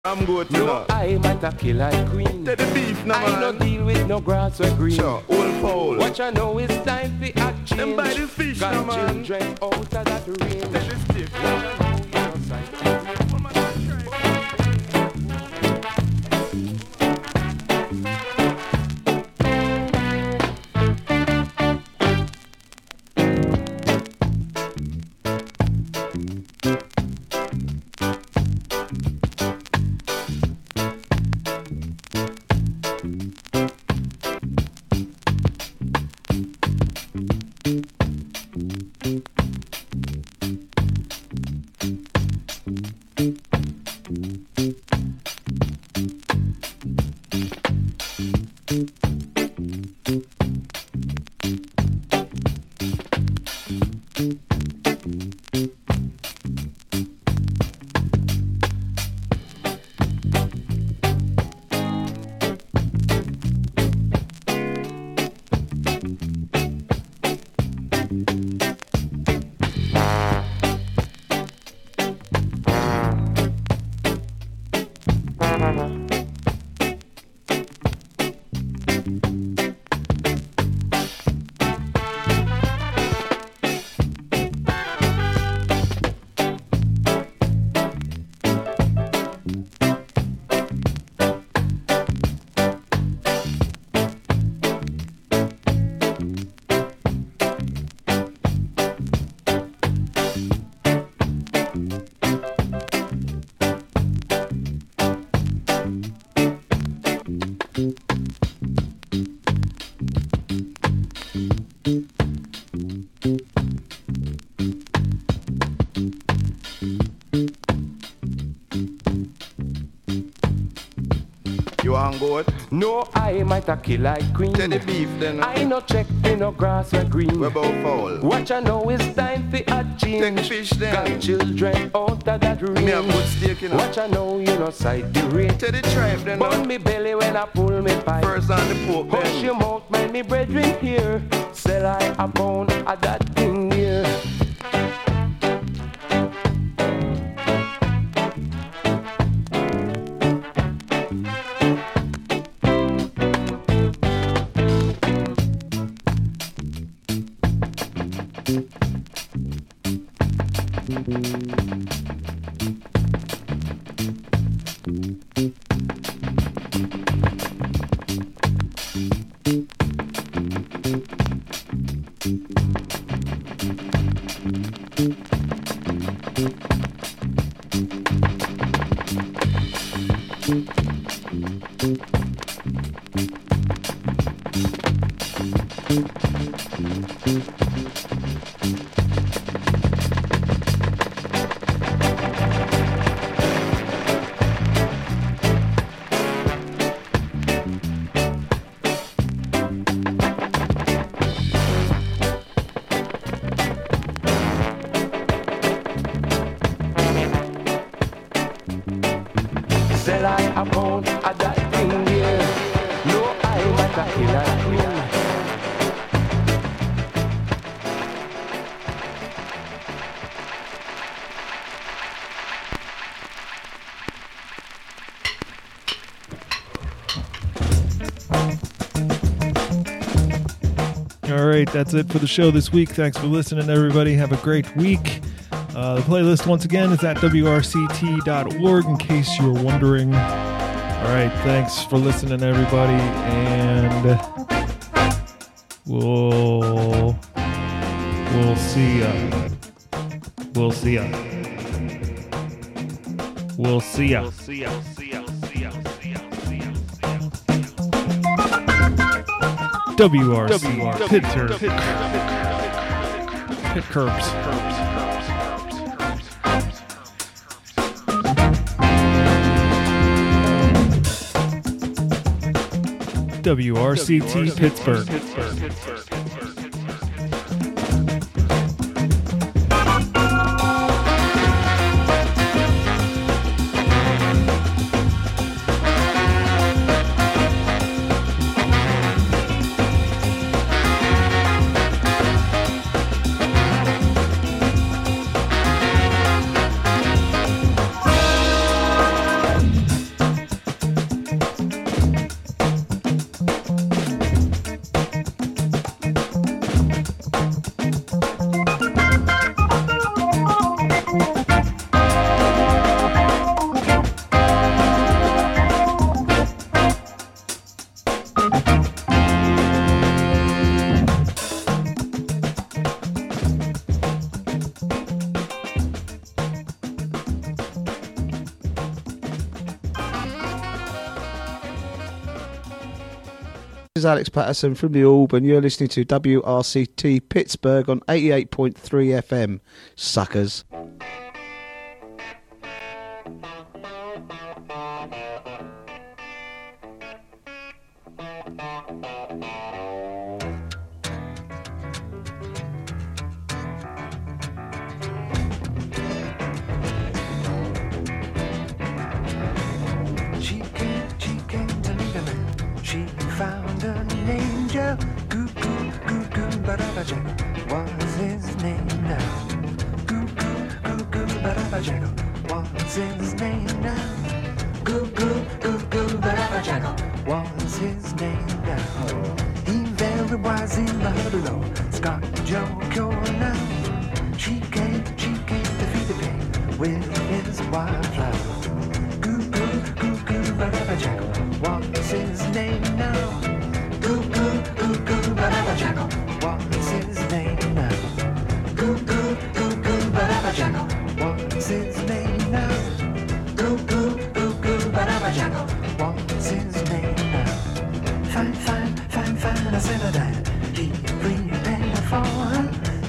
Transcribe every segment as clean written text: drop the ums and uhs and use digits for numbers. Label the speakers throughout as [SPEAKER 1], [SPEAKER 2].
[SPEAKER 1] I'm good to
[SPEAKER 2] No,
[SPEAKER 1] know.
[SPEAKER 2] I might a kill like queen.
[SPEAKER 1] Take the beef now,
[SPEAKER 2] I
[SPEAKER 1] man.
[SPEAKER 2] no deal with no grass or green.
[SPEAKER 1] Sure, old foul.
[SPEAKER 2] What you know is time for a change.
[SPEAKER 1] Them buy the fish
[SPEAKER 2] got
[SPEAKER 1] now, man.
[SPEAKER 2] children out of that range.
[SPEAKER 1] Take the stick.
[SPEAKER 2] What you know, you know, sight.
[SPEAKER 1] You want goat?
[SPEAKER 2] No, I might a kill like queen.
[SPEAKER 1] Take the beef then.
[SPEAKER 2] I no check for no grass or green.
[SPEAKER 1] We about foul.
[SPEAKER 2] What you know is time for a change.
[SPEAKER 1] Take the fish then.
[SPEAKER 2] got children out of that range.
[SPEAKER 1] Me a good steak, you know.
[SPEAKER 2] What you know, you know, sight the rate.
[SPEAKER 1] Take the tripe then.
[SPEAKER 2] Burn me belly when I pull me pipe.
[SPEAKER 1] First on the pork
[SPEAKER 2] Hush
[SPEAKER 1] then.
[SPEAKER 2] your mouth, man, me brethren here. Sell I a pound of that thing here. Sell I a pound of that thing here. No, I might a kill like queen.
[SPEAKER 3] All right, that's it for the show this week. Thanks for listening, everybody. Have a great week. The playlist, once again, is at wrct.org, in case you were wondering. All right, thanks for listening, everybody, and we'll see ya. We'll see ya. We'll see ya. WRC Pit Curbs. WRCT Pittsburgh.
[SPEAKER 4] is Alex Patterson from the Orb, and you're listening to WRCT Pittsburgh on 88.3 FM. Suckers.
[SPEAKER 2] Found an angel, goo goo goo goo, Barabajago was his name now. Goo goo goo goo, Barabajago was his name now. Goo goo goo goo, Barabajago was his name now. He very wise in the below, Scott Joe now. She came to feed the pain with his wildflower. Goo goo goo goo, Barabajago was his name now. Goo goo goo goo, Barabajago was his name now. Goo goo goo goo, Barabajago was his name now. Goo goo goo goo, Barabajago was his name now. Fine, fine, fine, fine, I said I died. He prepared for her.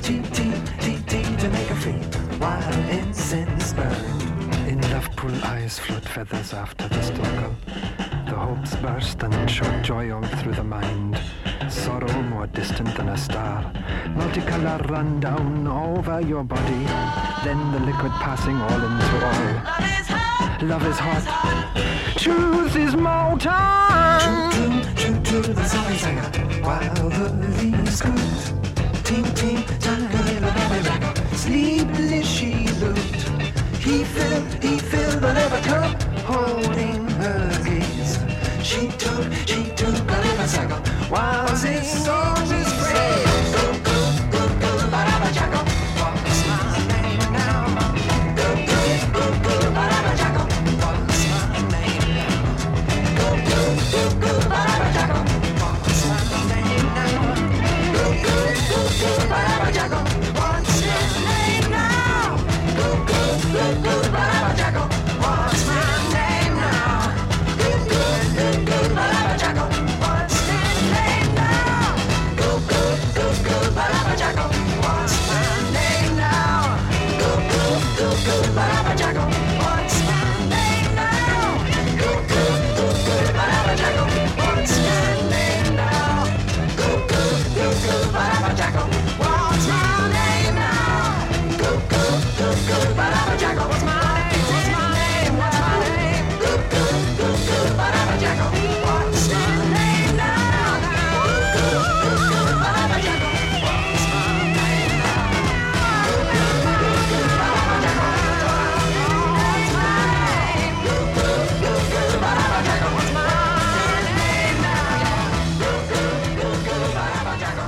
[SPEAKER 2] T to make her free while incense burned. In love-pool eyes float feathers after the struggle. The hopes burst and shot joy all through the mind. Sorrow more distant than a star. Multicolor run down over your body. Then the liquid passing all into all. Love is hot. Choose his mountain. True, the song is singer. While the leaves good. Ting, ting, tiny little baby rock. Sleepless she looked. He filled the leather cup, holding her gaze. She took a little cycle while his song is praised. Go, go, go, go, Barabajago, what's my name now? Go, go, go, go, Barabajago, what's my name now? Go, go, go, go, Barabajago, what's my name now? Go, go, go, go, Barabajago, what's my name now? Go, go, go, go, Barabajago, what's my name now? Go, go, go, go, Barabajago, what's my name now? Go, go, go, go, Barabajago, what's my name now? Go, go, go, go, Barabajago, what's my name now? Go, go, go, go, Barabajago, what's my name now? Go, go, go, go, Barabajago, what's my name now? Go, go, go, go, Barabajago, what's my name? What's my name? What's my name? Go, go, go, go, Barabajago, what's my name now? Go, go, go, go, Barabajago, what's my name now? Go, go, go, go, Barabajago, what's my name? Go, go, go, go, Barabajago, what's my name now? Go, go, go, go, Barabajago.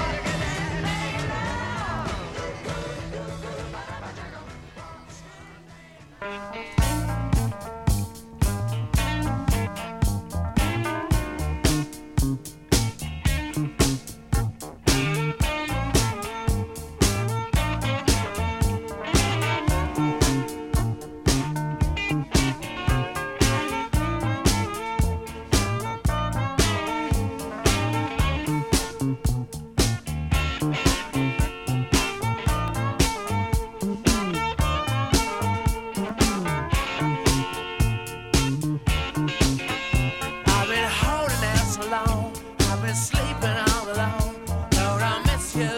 [SPEAKER 2] I've been holding out so long. I've been sleeping all alone. Lord, I miss you.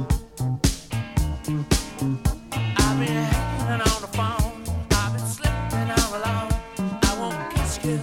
[SPEAKER 2] I've been hanging on the phone. I've been sleeping all alone. I won't kiss you.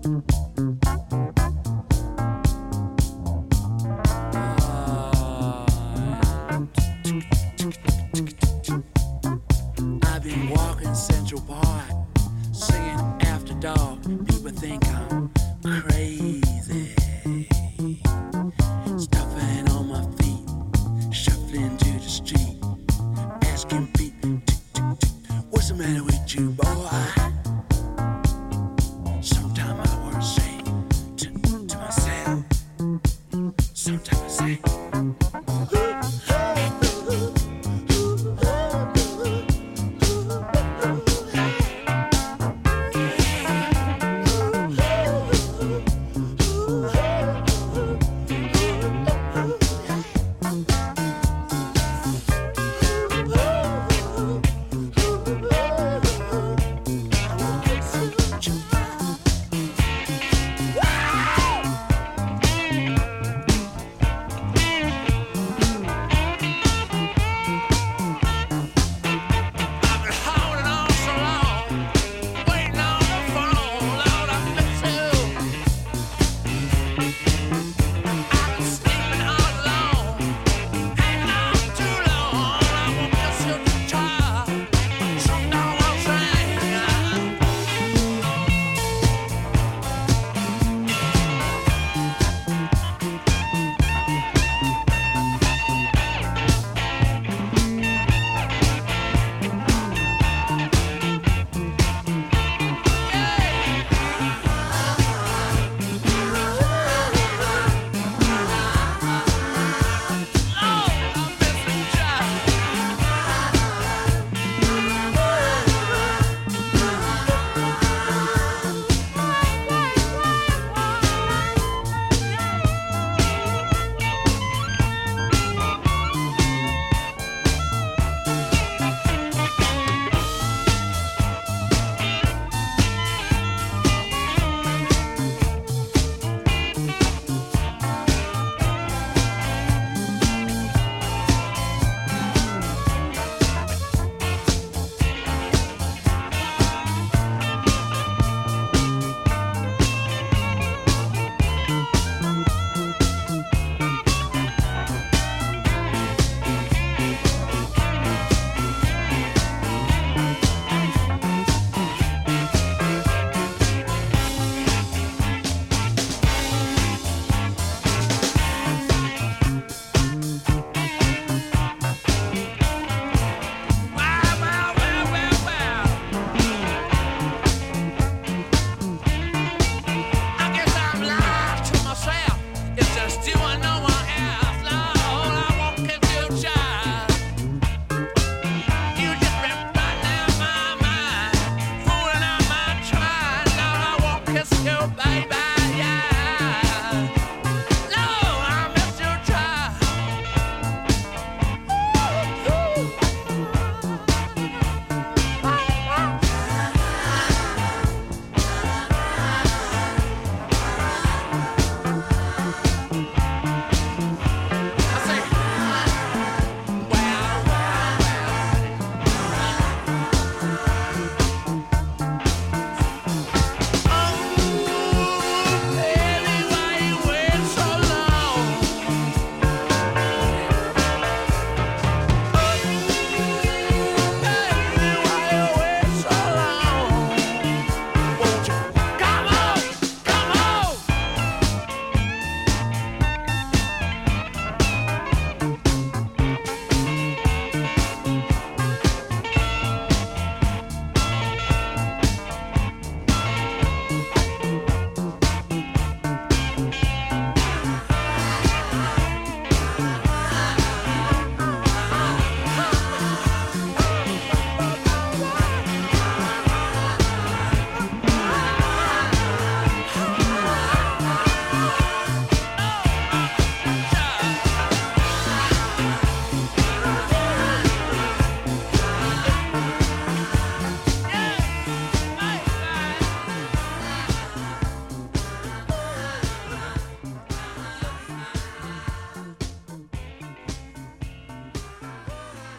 [SPEAKER 5] I've been walking Central Park, singing after dark. People think I'm crazy. Stuffing on my feet, shuffling to the street, asking Pete, what's the matter with you, boy? Sometimes I want to say to myself, sometimes I say,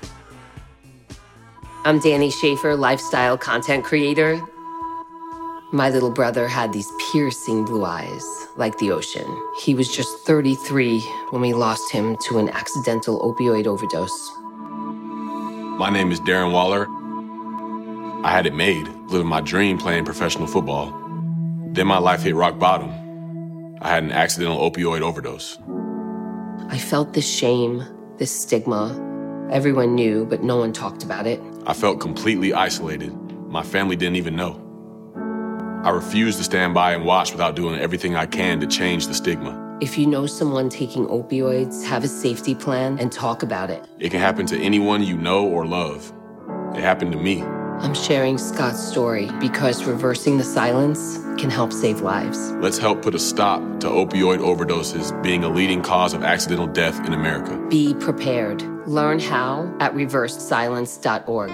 [SPEAKER 6] I'm Danny Schaefer, lifestyle content creator. My little brother had these piercing blue eyes, like the ocean. He was just 33 when we lost him to an accidental opioid overdose.
[SPEAKER 7] My name is Darren Waller. I had it made, living my dream playing professional football. Then my life hit rock bottom. I had an accidental opioid overdose.
[SPEAKER 6] I felt this shame, this stigma. Everyone knew, but no one talked about it.
[SPEAKER 7] I felt completely isolated. My family didn't even know. I refused to stand by and watch without doing everything I can to change the stigma.
[SPEAKER 6] If you know someone taking opioids, have a safety plan and talk about it.
[SPEAKER 7] It can happen to anyone you know or love. It happened to me.
[SPEAKER 6] I'm sharing Scott's story because reversing the silence can help save lives.
[SPEAKER 7] Let's help put a stop to opioid overdoses being a leading cause of accidental death in America.
[SPEAKER 6] Be prepared. Learn how at reversesilence.org.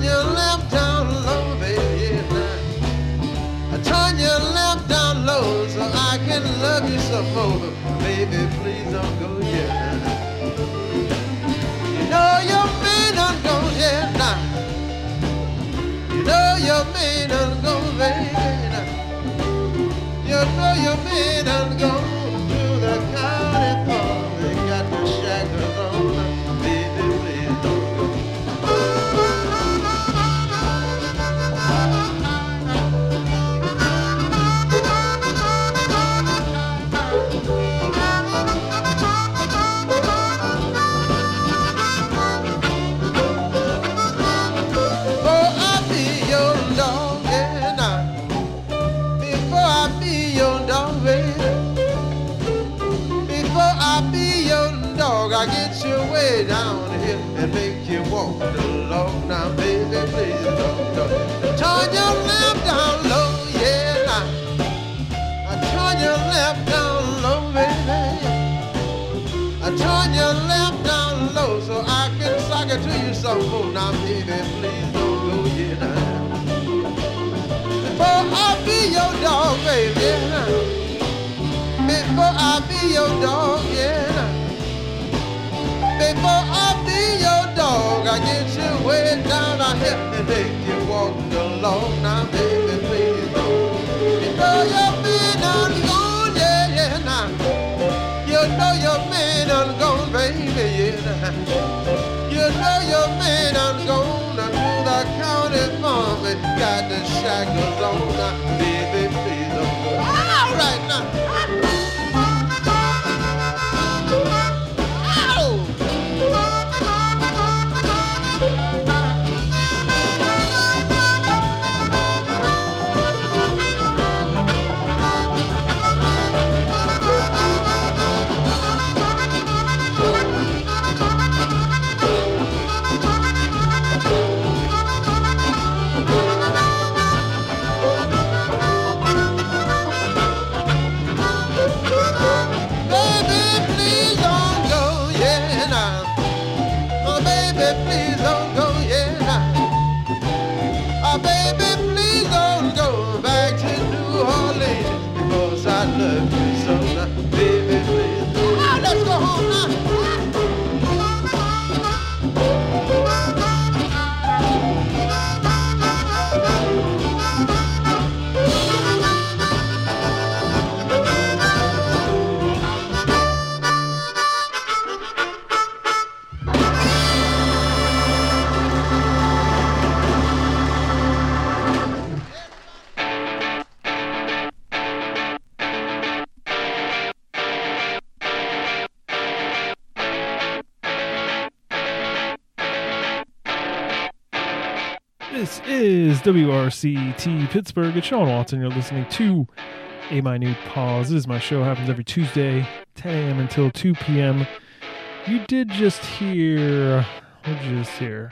[SPEAKER 8] your lamp down low, baby, now. Turn your lamp down low so I can love you some more. Baby, please don't go yet. You know your man done gone yet now. You know your man done gone, baby, now. You know your man done gone to the county farm. They got the shackles on. Baby, please don't go. I get you way down here and make you walk along. Now, baby, please don't go. Turn your lamp down low, yeah, now. Turn your lamp down low, baby. Turn your lamp down low so I can sock it to you some more. Now, baby, please don't go, yeah, now. Before I be your dog, baby, yeah, now. Before I be your dog, yeah, now. Before I be your dog, I get you way down on here and make you walk along. Now, baby, please don't. You know your man done gone, yeah, yeah, now. You know your man done gone, baby, yeah, now. You know your man done gone to the county farm and got the shackles on. Now, baby, please don't go. All right, now.
[SPEAKER 3] This is WRCT Pittsburgh. It's Sean Watson. You're listening to A Minute Pause. This is my show. Happens every Tuesday, 10 a.m. until 2 p.m. You did just hear... What did you just hear?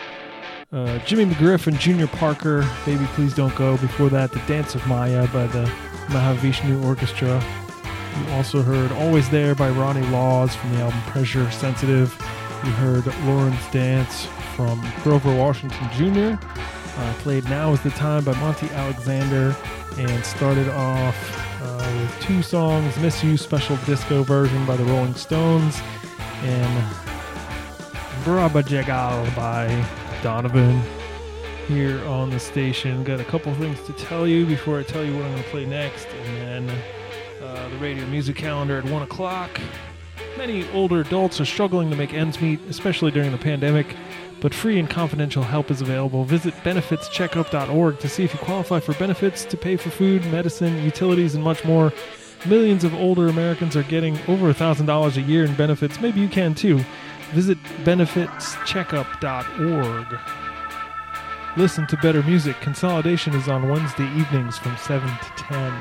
[SPEAKER 3] Jimmy McGriff and Junior Parker, Baby Please Don't Go. Before that, The Dance of Maya by the Mahavishnu Orchestra. You also heard Always There by Ronnie Laws from the album Pressure Sensitive. You heard Lauren's Dance from Grover Washington Jr. Played Now Is the Time by Monty Alexander, and started off with two songs, Miss You Special Disco version by the Rolling Stones, and Braba Jagal by Donovan here on the station. Got a couple things to tell you before I tell you what I'm going to play next, and then the radio music calendar at 1 o'clock. Many older adults are struggling to make ends meet, especially during the pandemic, but free and confidential help is available. Visit benefitscheckup.org to see if you qualify for benefits to pay for food, medicine, utilities, and much more. Millions of older Americans are getting over $1,000 a year in benefits. Maybe you can too. Visit benefitscheckup.org. Listen to better music. Consolidation is on Wednesday evenings from 7 to 10.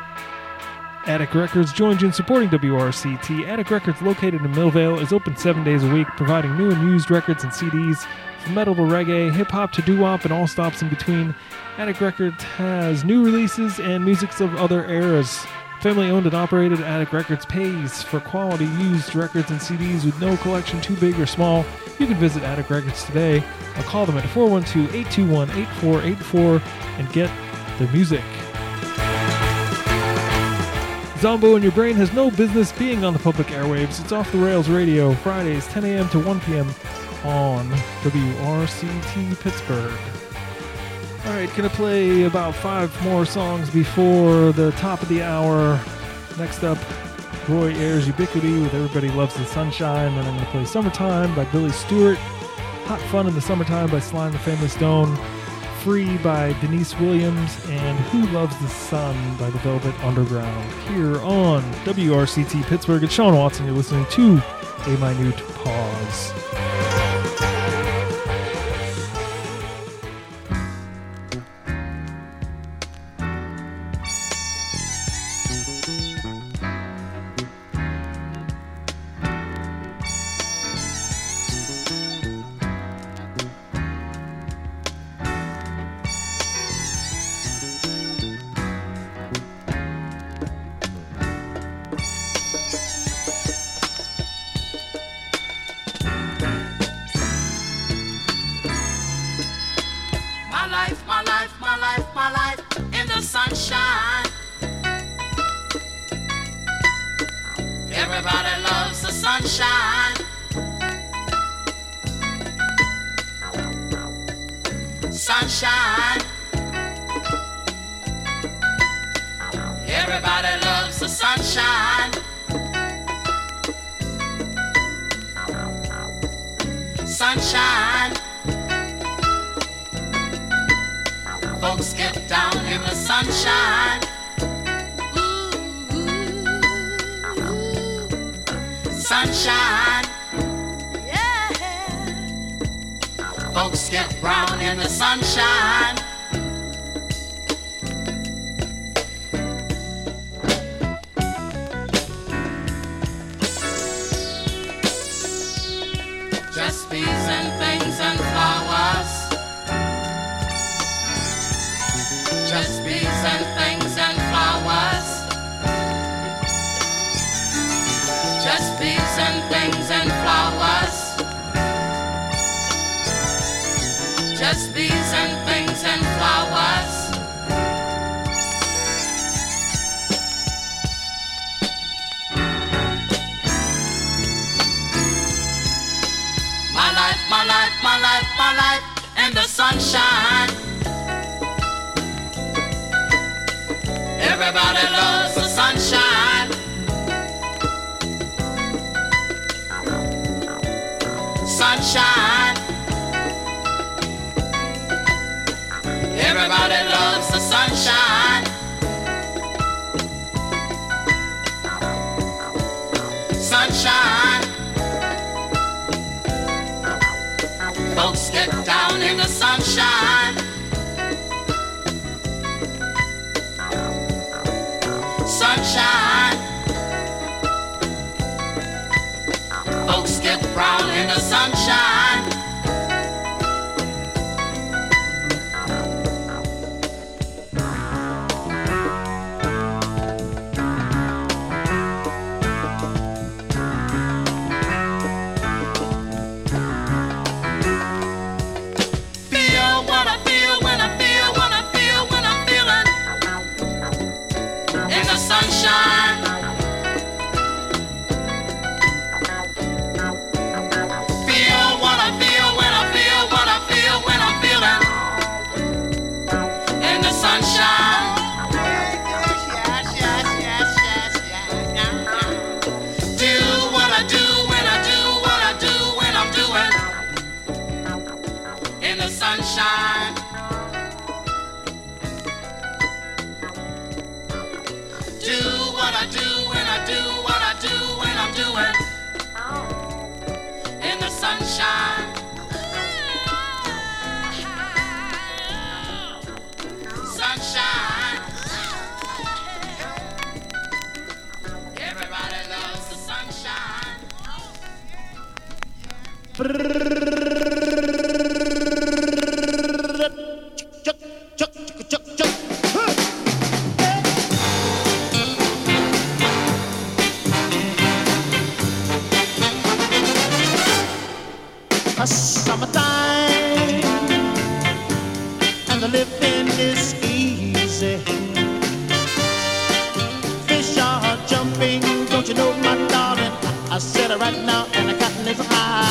[SPEAKER 3] Attic Records joins you in supporting WRCT. Attic Records, located in Millvale, is open 7 days a week, providing new and used records and CDs from metal to reggae, hip-hop to doo-wop, and all stops in between. Attic Records has new releases and musics of other eras. Family owned and operated, Attic Records pays for quality used records and CDs with no collection too big or small. You can visit Attic Records today or call them at 412-821-8484 and get their music. Zombo in Your Brain has no business being on the public airwaves. It's Off the Rails Radio, Fridays 10 a.m. to 1 p.m. on WRCT Pittsburgh. All right, gonna play about 5 more songs before the top of the hour. Next up, Roy Ayers' Ubiquity with Everybody Loves the Sunshine. Then I'm gonna play Summertime by Billy Stewart, Hot Fun in the Summertime by Sly and the Family Stone, Free by Denise Williams, and Who Loves the Sun by the Velvet Underground. Here on WRCT Pittsburgh, it's Sean Watson. You're listening to A Minute Pause.
[SPEAKER 9] the living is easy. Fish are jumping, don't you know, my darling? I said it right now, and the cotton is high.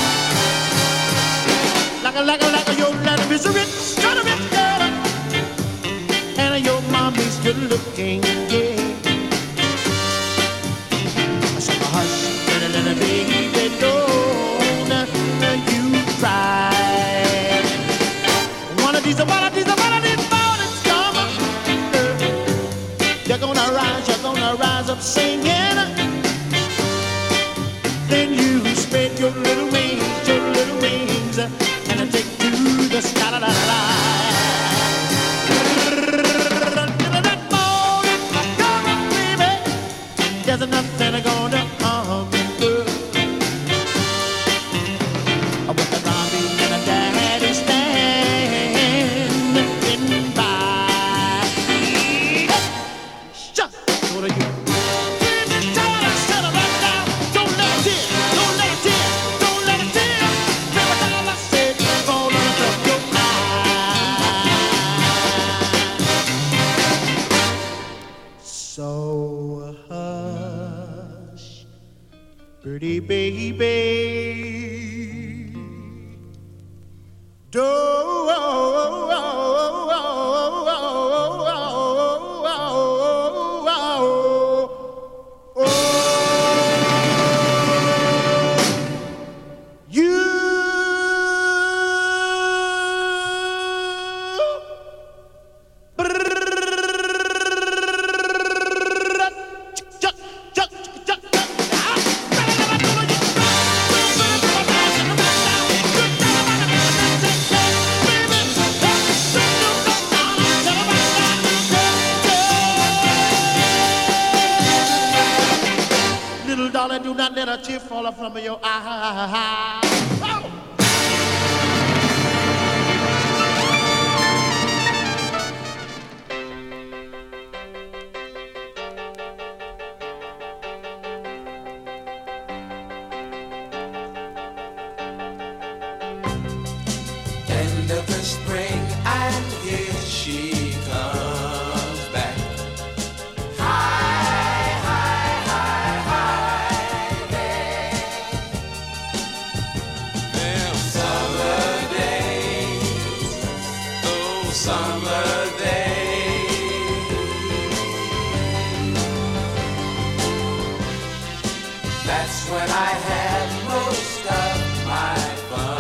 [SPEAKER 9] Like a, your letter is a rich, kind of rich girl, and your mommy's good looking, yeah. So hush, little baby, don't you cry. One of these mornings come, you're gonna rise up singing. Then you spread your little wings, and take to the sky. La, la, la, la. That morning, come on, baby. There's nothing gonna harm you. With the mommy and the daddy standing by. Shut what are you? So hush, pretty baby, darling, do not let a tear fall from your eye.
[SPEAKER 5] End of the spring, and here she comes back. High, high, high, high, hey. Them summer days, oh summer days. That's when I had most of my fun.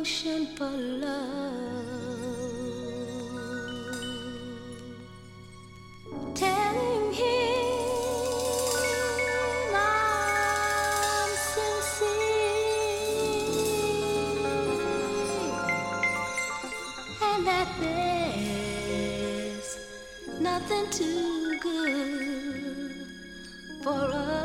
[SPEAKER 10] devotion for love, telling him I'm sincere and that there's nothing too good for us.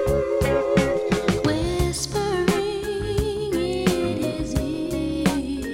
[SPEAKER 10] Whispering it is easy.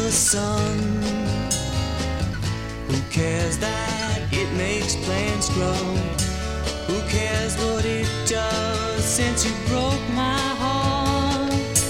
[SPEAKER 11] the sun? Who cares that it makes plants grow? Who cares what it does since you broke my heart?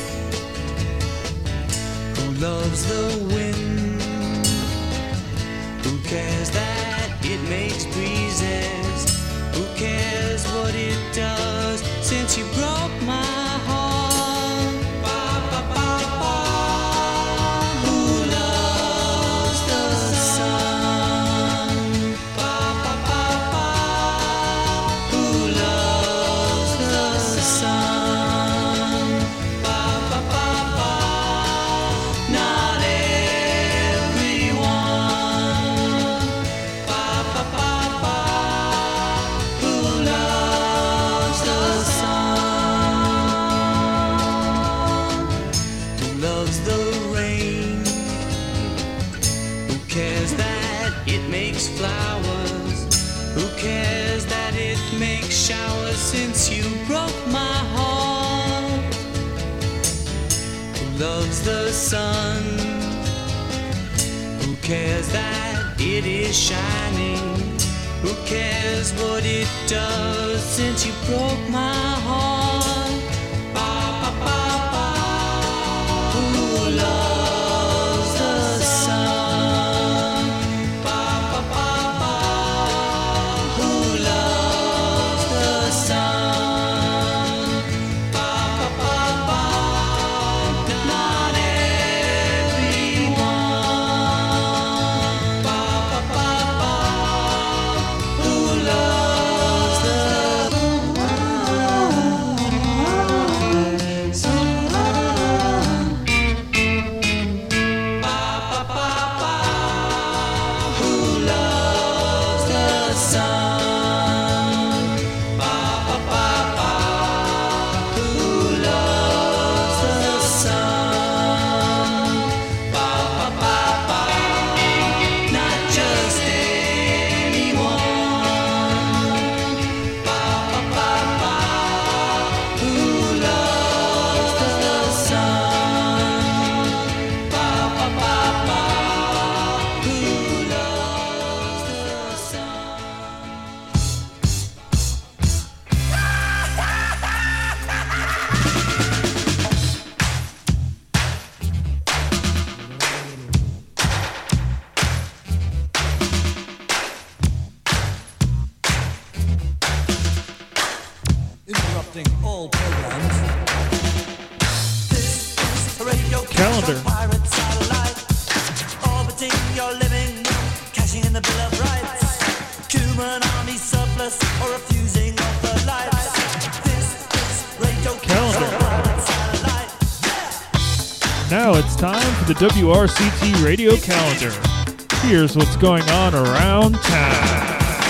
[SPEAKER 11] Who loves the wind? Who cares that it makes breezes? Who cares what it does since you broke my heart? Ba, ba, ba, ba. Who loves the sun? Ba, ba, ba, ba. Who loves the sun? Ba, ba, ba, ba. Not everyone. Ba, ba, ba, ba. Who loves the sun? Who loves the rain? Who cares that it makes flowers? Who cares that it makes showers since you broke my heart? Who loves the sun? Who cares that it is shining? Who cares what it does since you broke my heart? Ba, ba, ba, ba. Who loves the sun? Ba, ba, ba, ba. Who loves the sun? Ba, ba, ba, ba. Not everyone. Ba, ba, ba, ba. Who loves the sun? Ba, ba, ba, ba. Who loves the sun? Ba, ba, ba, ba. Who loves the sun? Ba, ba, ba, ba. Not just anyone. Ba, ba, ba, ba. Who loves the sun? Ba, ba, ba, ba. Who loves the sun?
[SPEAKER 12] Interrupting all programs. This is a radio
[SPEAKER 3] Calendar.
[SPEAKER 12] pirate satellite, orbiting your living room, cashing in the Bill of Rights. Human army surplus or refusing of the lights. This is radio
[SPEAKER 3] Calendar.
[SPEAKER 12] pirate satellite.
[SPEAKER 3] Now it's time for the WRCT radio calendar. Here's what's going on around town.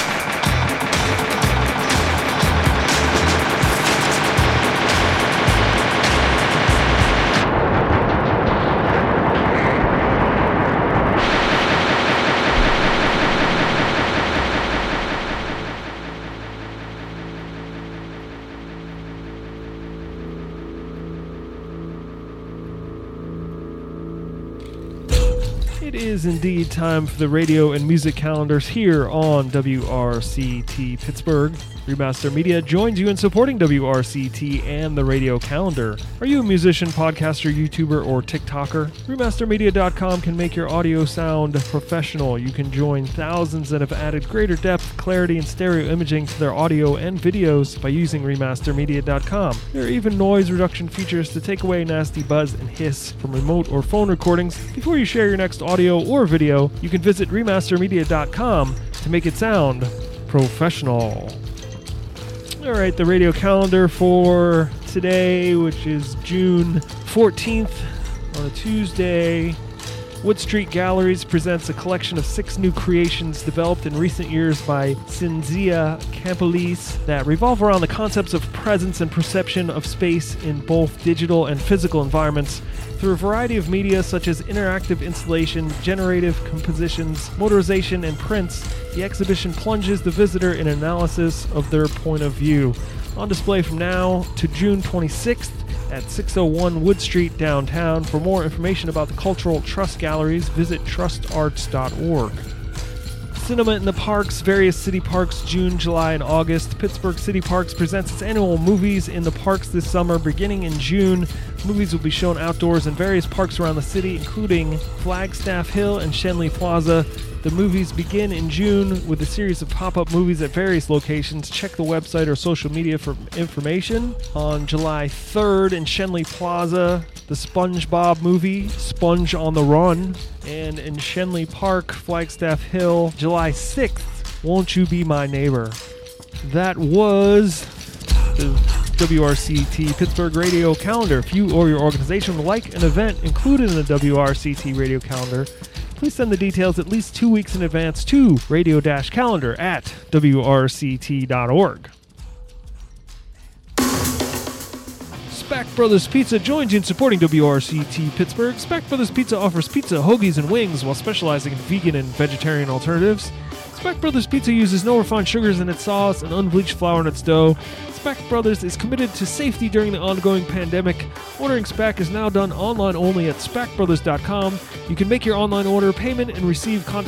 [SPEAKER 3] It is indeed time for the radio and music calendars here on WRCT Pittsburgh. Remaster Media joins you in supporting WRCT and the radio calendar. Are you a musician, podcaster, YouTuber, or TikToker? Remastermedia.com can make your audio sound professional. You can join thousands that have added greater depth, clarity, and stereo imaging to their audio and videos by using Remastermedia.com. There are even noise reduction features to take away nasty buzz and hiss from remote or phone recordings. Before you share your next audio or video, you can visit Remastermedia.com to make it sound professional. Alright, the radio calendar for today, which is June 14th on a Tuesday. Wood Street Galleries presents a collection of 6 new creations developed in recent years by Cinzia Campolis that revolve around the concepts of presence and perception of space in both digital and physical environments through a variety of media such as interactive installation, generative compositions, motorization, and prints. The exhibition plunges the visitor in analysis of their point of view. On display from now to June 26th, at 601 Wood Street downtown. For more information about the Cultural Trust Galleries, visit trustarts.org. Cinema in the Parks, various city parks, June, July, and August. Pittsburgh City Parks presents its annual Movies in the Parks this summer, beginning in June. Movies will be shown outdoors in various parks around the city, including Flagstaff Hill and Schenley Plaza. The movies begin in June with a series of pop-up movies at various locations. Check the website or social media for information. On July 3rd in Schenley Plaza, the SpongeBob movie, Sponge on the Run. And in Schenley Park, Flagstaff Hill, July 6th, Won't You Be My Neighbor. That was the WRCT Pittsburgh Radio Calendar. If you or your organization would like an event included in the WRCT Radio Calendar, please send the details at least 2 weeks in advance to radio-calendar@wrct.org. Spack Brothers Pizza joins you in supporting WRCT Pittsburgh. Spack Brothers Pizza offers pizza, hoagies, and wings while specializing in vegan and vegetarian alternatives. Spack Brothers Pizza uses no refined sugars in its sauce and unbleached flour in its dough. Spack Brothers is committed to safety during the ongoing pandemic. Ordering Spack is now done online only at spackbrothers.com. You can make your online order, payment, and receive contact